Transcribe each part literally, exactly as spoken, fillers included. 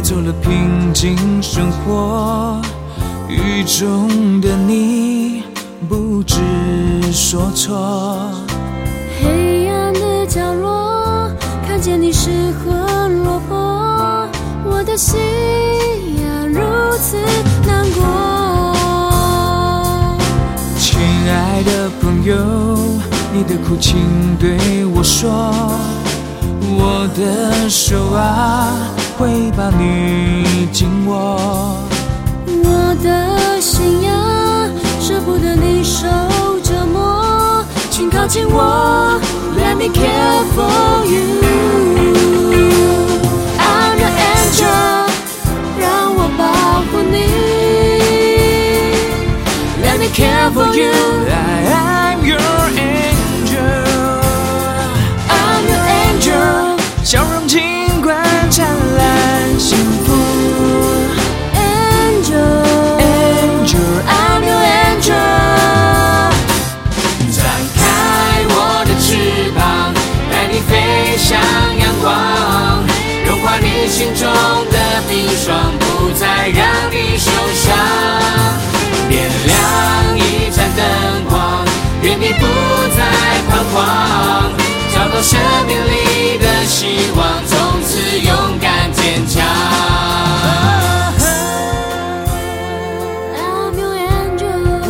走了平静生活，雨中的你不知所措。 黑暗的角落，看见你失魂落魄，我的心呀如此难过。 亲爱的朋友，你的苦请对我说，我的手啊会把你紧握。 我的心呀舍不得你受折磨，请靠近我 Let me care for you I'm your angel 让我保护你 Let me care for you I'm your angel I'm your angel 笑容尽管灿烂幸福 Angel Angel I'm your angel 展开我的翅膀，带你飞向阳光，融化你心中的冰霜，不再让你受伤。点亮一盏灯光，愿你不再彷徨，找到生命里的希望，从此勇敢坚强。 I'm your angel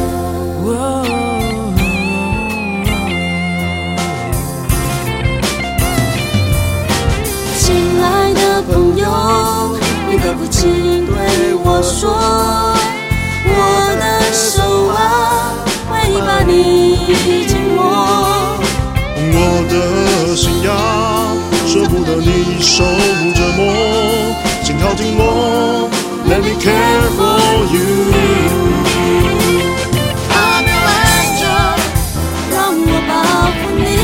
亲爱的朋友，你的父亲对我说，我的手啊会把你紧握。 我的心呀，舍不得你受折磨，请靠近我 Let me care for you I'm your angel 让我保护你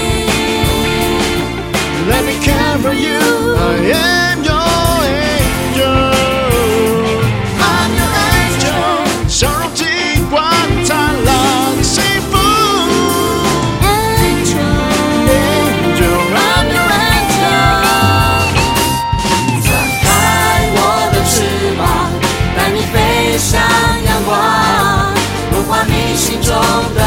Let me care for you I am your angel I'm your angel 笑容尽管灿烂幸福 Angel Angel I'm your angel 展开我的翅膀，带你飞向阳光，融化你心中的